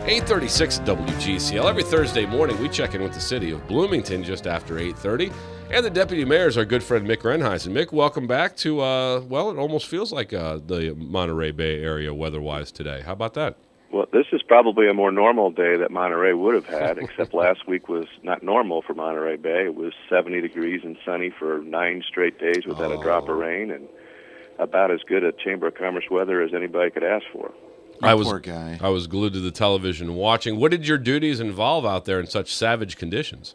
8:36 WGCL. Every Thursday morning, we check in with the city of Bloomington just after 8:30. And the deputy mayor is our good friend, Mick Renheisen. Mick, welcome back to, well, it almost feels like the Monterey Bay area weather-wise today. How about that? Well, this is probably a more normal day that Monterey would have had, except last week was not normal for Monterey Bay. It was 70 degrees and sunny for 9 straight days without a drop of rain, and about as good a Chamber of Commerce weather as anybody could ask for. Poor guy. I was glued to the television watching. What did your duties involve out there in such savage conditions?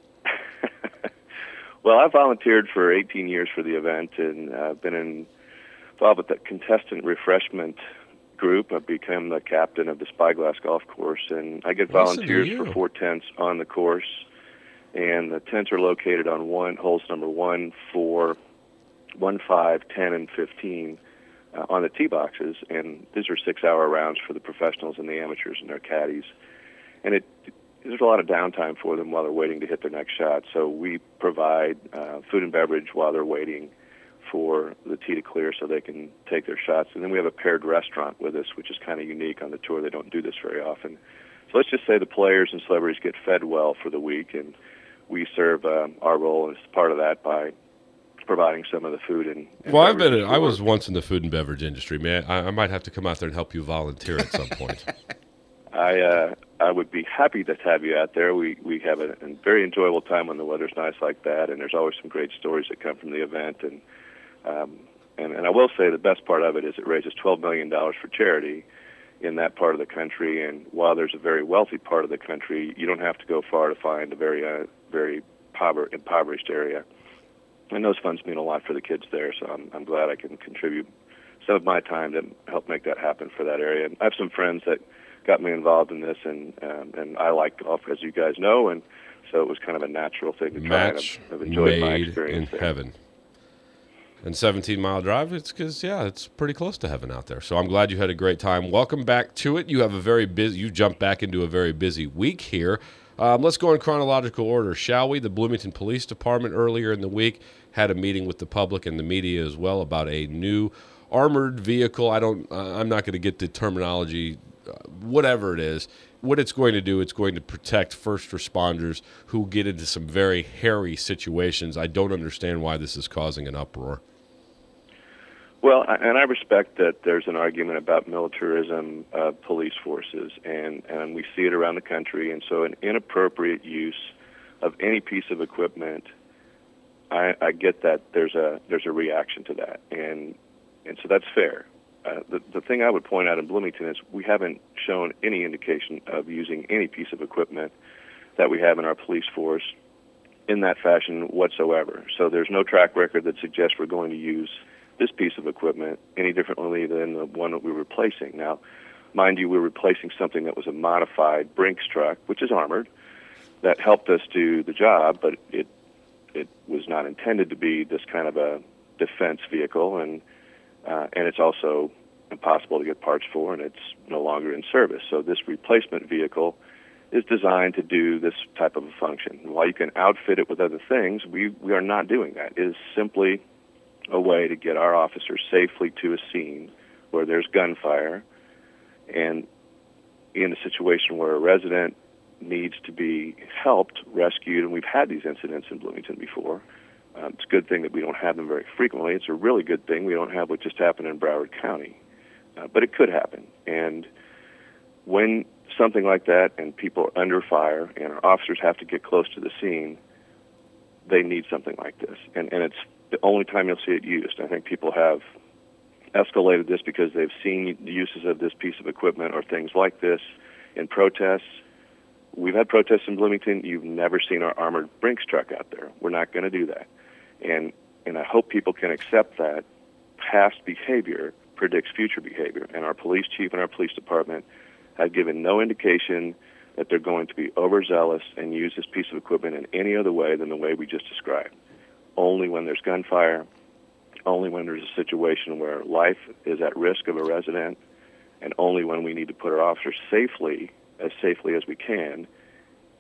Well, I volunteered for 18 years for the event, and I've been involved with the contestant refreshment group. I've become the captain of the Spyglass Golf Course, and I get volunteers for 4 tents on the course. And the tents are located on holes number 1, 4, 1, 5, 10, and 15 on the tee boxes. And these are 6-hour rounds for the professionals and the amateurs and their caddies. And there's a lot of downtime for them while they're waiting to hit their next shot. So we provide food and beverage while they're waiting for the tee to clear so they can take their shots. And then we have a paired restaurant with us, which is kind of unique on the tour. They don't do this very often. So let's just say the players and celebrities get fed well for the week, and we serve our role as part of that by providing some of the food and well, I was once in the food and beverage industry, man. I might have to come out there and help you volunteer at some point. I would be happy to have you out there. We have a very enjoyable time when the weather's nice like that, and there's always some great stories that come from the event. And I will say the best part of it is it raises $12 million for charity in that part of the country. And while there's a very wealthy part of the country, you don't have to go far to find a very impoverished area. And those funds mean a lot for the kids there, so I'm glad I can contribute some of my time to help make that happen for that area. And I have some friends that got me involved in this, and I like golf, as you guys know, and so it was kind of a natural thing to try, and I've enjoyed my experience in there. Heaven. And 17-mile drive, it's because, it's pretty close to heaven out there. So I'm glad you had a great time. Welcome back to it. You have you jumped back into a very busy week here. Let's go in chronological order, shall we? The Bloomington Police Department earlier in the week had a meeting with the public and the media as well about a new armored vehicle. I'm not going to get the terminology, whatever it is. What it's going to do, it's going to protect first responders who get into some very hairy situations. I don't understand why this is causing an uproar. Well, and I respect that there's an argument about militarism of police forces, and we see it around the country, and so an inappropriate use of any piece of equipment, I get that there's a reaction to that, and so that's fair. The thing I would point out in Bloomington is we haven't shown any indication of using any piece of equipment that we have in our police force in that fashion whatsoever. So there's no track record that suggests we're going to use this piece of equipment any differently than the one that we're replacing. Now, mind you, we're replacing something that was a modified Brinks truck, which is armored, that helped us do the job, but it was not intended to be this kind of a defense vehicle, and it's also impossible to get parts for, and it's no longer in service. So this replacement vehicle is designed to do this type of a function. While you can outfit it with other things, we are not doing that. It is simply a way to get our officers safely to a scene where there's gunfire, and in a situation where a resident needs to be helped, rescued, and we've had these incidents in Bloomington before. It's a good thing that we don't have them very frequently. It's a really good thing we don't have what just happened in Broward County. But it could happen. And when something like that and people are under fire and our officers have to get close to the scene, they need something like this. And it's the only time you'll see it used. I think people have escalated this because they've seen the uses of this piece of equipment or things like this in protests. We've had protests in Bloomington. You've never seen our armored Brinks truck out there. We're not going to do that. And I hope people can accept that past behavior predicts future behavior. And our police chief and our police department have given no indication that they're going to be overzealous and use this piece of equipment in any other way than the way we just described. Only when there's gunfire, only when there's a situation where life is at risk of a resident, and only when we need to put our officers safely as we can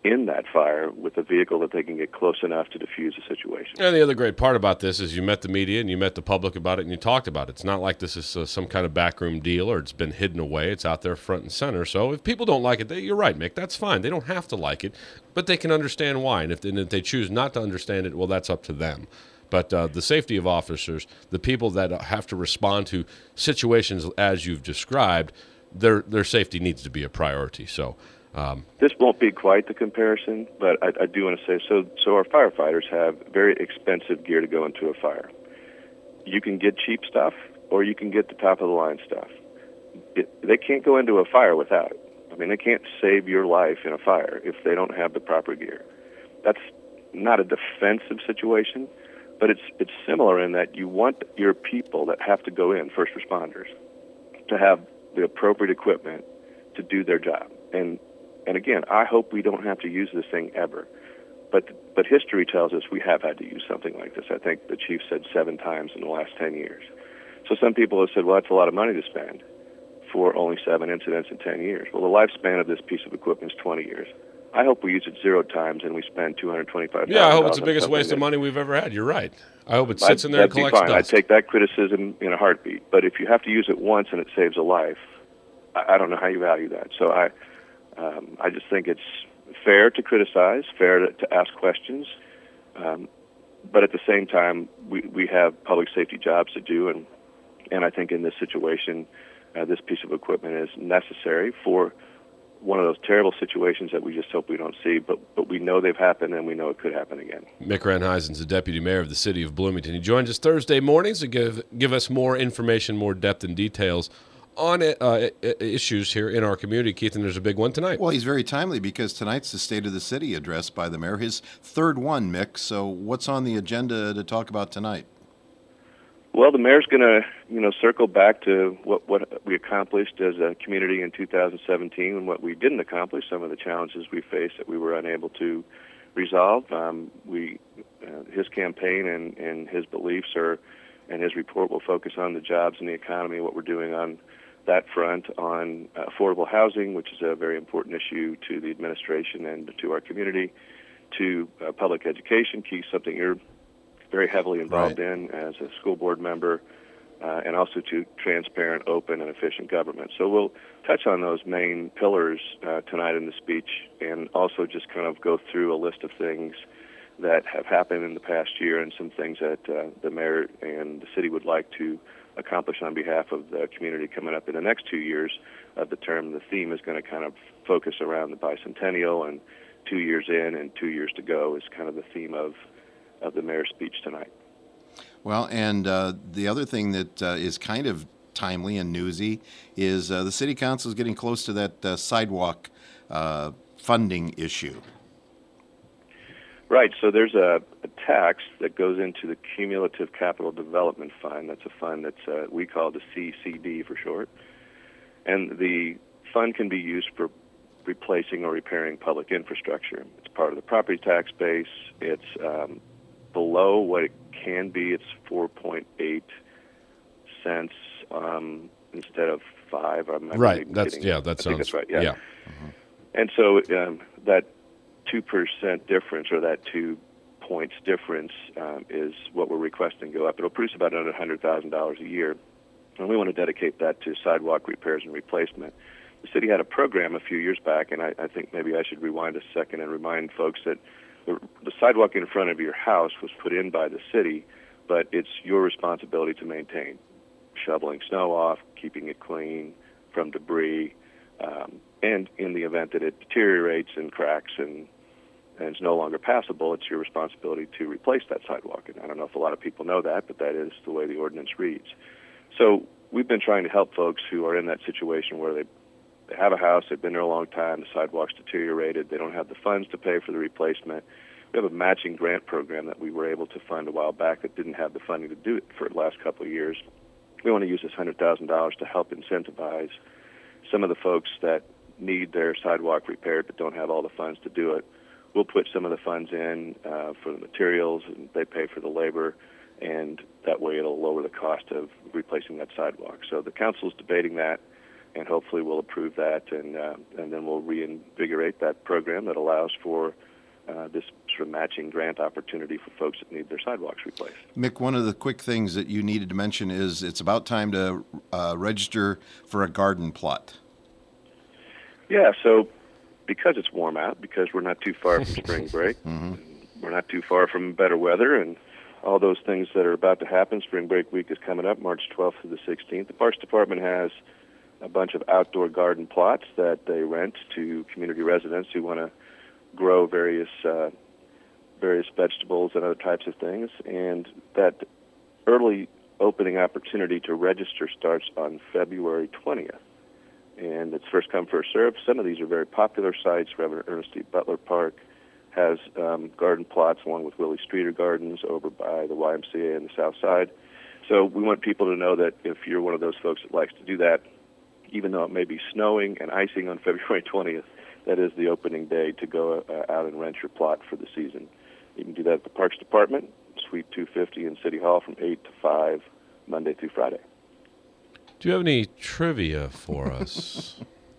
in that fire with a vehicle that they can get close enough to defuse the situation. And the other great part about this is you met the media and you met the public about it and you talked about it. It's not like this is some kind of backroom deal or it's been hidden away. It's out there front and center. So if people don't like it, you're right, Mick. That's fine. They don't have to like it, but they can understand why. And if they choose not to understand it, well, that's up to them. But the safety of officers, the people that have to respond to situations as you've described, their safety needs to be a priority. So. This won't be quite the comparison, but I do want to say, so our firefighters have very expensive gear to go into a fire. You can get cheap stuff, or you can get the top-of-the-line stuff. They can't go into a fire without it. I mean, they can't save your life in a fire if they don't have the proper gear. That's not a defensive situation, but it's similar in that you want your people that have to go in, first responders, to have the appropriate equipment to do their job. And again, I hope we don't have to use this thing ever. But history tells us we have had to use something like this. I think the chief said 7 times in the last 10 years. So some people have said, well, that's a lot of money to spend for only 7 incidents in 10 years. Well, the lifespan of this piece of equipment is 20 years. I hope we use it 0 times and we spend $225,000. Yeah, I hope it's the biggest waste of money we've ever had. You're right. I hope it sits in there and collects dust. I'd take that criticism in a heartbeat. But if you have to use it once and it saves a life, I don't know how you value that. So I just think it's fair to criticize, fair to ask questions, but at the same time, we have public safety jobs to do, and I think in this situation, this piece of equipment is necessary for one of those terrible situations that we just hope we don't see, but we know they've happened, and we know it could happen again. Mick Renheisen's the Deputy Mayor of the City of Bloomington. He joins us Thursday mornings to give us more information, more depth and details on issues here in our community. Keith, and there's a big one tonight. Well, he's very timely because tonight's the State of the City address by the mayor, his third one, Mick. So what's on the agenda to talk about tonight? Well, the mayor's going to, circle back to what we accomplished as a community in 2017 and what we didn't accomplish, some of the challenges we faced that we were unable to resolve. His campaign and his beliefs and his report will focus on the jobs and the economy, what we're doing on that front, on affordable housing, which is a very important issue to the administration and to our community, to public education, Keith, something you're very heavily involved in as a school board member, and also to transparent, open, and efficient government. So we'll touch on those main pillars tonight in the speech, and also just kind of go through a list of things that have happened in the past year and some things that the mayor and the city would like to accomplish on behalf of the community coming up in the next 2 years of the term. The theme is going to kind of focus around the bicentennial, and 2 years in and 2 years to go is kind of the theme of the mayor's speech tonight. Well, and the other thing that is kind of timely and newsy is the city council is getting close to that sidewalk funding issue. Right, so there's a tax that goes into the Cumulative Capital Development Fund. That's a fund that's we call the CCD for short. And the fund can be used for replacing or repairing public infrastructure. It's part of the property tax base. It's below what it can be. It's 4.8 cents instead of 5. Right, that sounds right, yeah. Mm-hmm. And so that 2% difference, or that 2 points difference, is what we're requesting go up. It'll produce about another $100,000 a year, and we want to dedicate that to sidewalk repairs and replacement. The city had a program a few years back, and I think maybe I should rewind a second and remind folks that the sidewalk in front of your house was put in by the city, but it's your responsibility to maintain, shoveling snow off, keeping it clean from debris, and in the event that it deteriorates and cracks and is no longer passable, it's your responsibility to replace that sidewalk. And I don't know if a lot of people know that, but that is the way the ordinance reads. So we've been trying to help folks who are in that situation where they have a house, they've been there a long time, the sidewalk's deteriorated, they don't have the funds to pay for the replacement. We have a matching grant program that we were able to fund a while back that didn't have the funding to do it for the last couple of years. We want to use this $100,000 to help incentivize some of the folks that need their sidewalk repaired but don't have all the funds to do it. We'll put some of the funds in for the materials, and they pay for the labor, and that way it'll lower the cost of replacing that sidewalk. So the council's debating that. and hopefully we'll approve that, and then we'll reinvigorate that program that allows for this sort of matching grant opportunity for folks that need their sidewalks replaced. Mick, one of the quick things that you needed to mention is it's about time to register for a garden plot. Yeah, so because it's warm out, because we're not too far from spring break, we're not too far from better weather, and all those things that are about to happen. Spring break week is coming up, March 12th to the 16th. The Parks Department has a bunch of outdoor garden plots that they rent to community residents who want to grow various vegetables and other types of things. And that early opening opportunity to register starts on February 20th. And it's first come, first served. Some of these are very popular sites. Reverend Ernest E. Butler Park has garden plots along with Willie Streeter Gardens over by the YMCA in the South Side. So we want people to know that if you're one of those folks that likes to do that, even though it may be snowing and icing on February 20th, that is the opening day to go out and rent your plot for the season. You can do that at the Parks Department, Suite 250 in City Hall from 8 to 5, Monday through Friday. Do you have any trivia for us?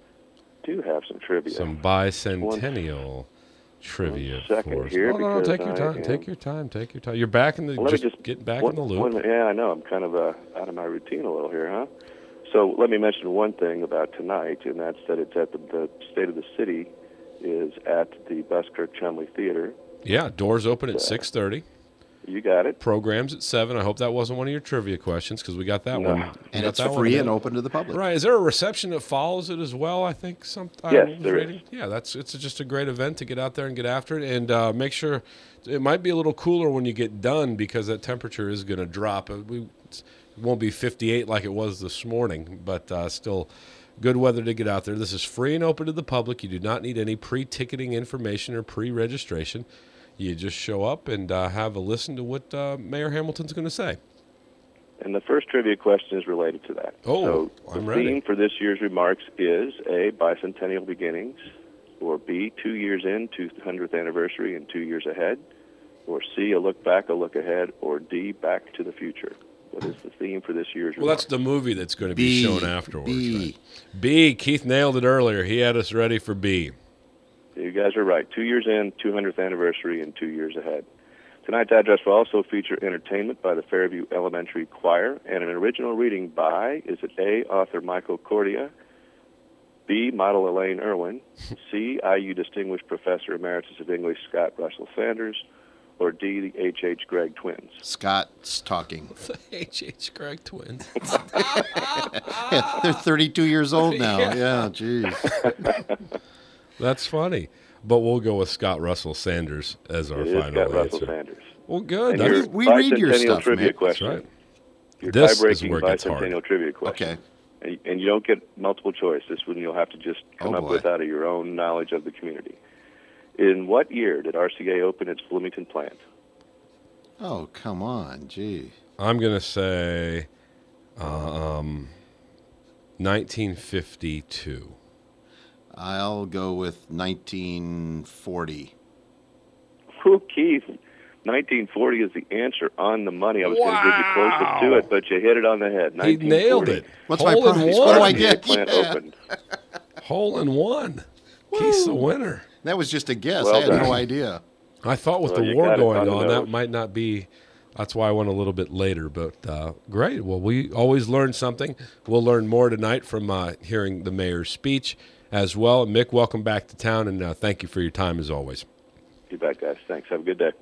Do have some trivia. Some bicentennial trivia second for us. here, No, because take your time. I Take your time. Take your time. You're back in the Well, let me just getting back in the loop. Yeah, I know. I'm kind of out of my routine a little here, huh? So let me mention one thing about tonight, and that's that it's at the State of the City is at the Buskirk Chumley Theater. Yeah, doors open at 6:30. You got it. Programs at 7. I hope that wasn't one of your trivia questions because we got that No. one. We And got it's that free one and open to the public. Right. Is there a reception that follows it as well? I think Yes, there is. Yeah, it's just a great event to get out there and get after it, and make sure it might be a little cooler when you get done because that temperature is going to drop. It won't be 58 like it was this morning, but still good weather to get out there. This is free and open to the public. You do not need any pre-ticketing information or pre-registration. You just show up and have a listen to what Mayor Hamilton's going to say. And the first trivia question is related to that. Oh, so I'm the ready. theme for this year's remarks is A, bicentennial beginnings, or B, 2 years in, 200th anniversary and 2 years ahead, or C, a look back, a look ahead, or D, back to the future. What is the theme for this year's Well, remarks? that's the movie that's going to be shown afterwards. B. Right? B. Keith nailed it earlier. He had us ready for B. You guys are right. 2 years in, 200th anniversary, and 2 years ahead. Tonight's address will also feature entertainment by the Fairview Elementary Choir and an original reading by, is it A, author Michael Cordia, B, model Elaine Irwin, C, IU Distinguished Professor Emeritus of English Scott Russell Sanders, or D, the H.H. Gregg Twins? Scott's talking. The H.H. Gregg Twins. Yeah, they're 32 years old now. Yeah. Yeah, geez. That's funny. But we'll go with Scott Russell Sanders as our It is final Scott Russell answer. Sanders. Well, good. And That's, your We read your bicentennial stuff, trivia man. question. right. Your This is tie-breaking where it gets hard. bicentennial trivia question. Okay. And you don't get multiple choice. This one you'll have to just come Oh, up boy. with out of your own knowledge of the community. In what year did RCA open its Bloomington plant? Oh, come on. Gee. I'm going to say 1952. I'll go with 1940. Whew, Keith, 1940 is the answer on the money. I was going to get you closer to it, but you hit it on the head. He nailed it. What's my Hole in prize? one. What do I RCA get? plant Yeah. opened. Hole in one. Keith's the winner. That was just a guess. Well I had done. no idea. I thought with Well, the you war got it going on the on, that nose. might not be. That's why I went a little bit later. But great. Well, we always learn something. We'll learn more tonight from hearing the mayor's speech as well. Mick, welcome back to town, and thank you for your time as always. You bet, guys. Thanks. Have a good day.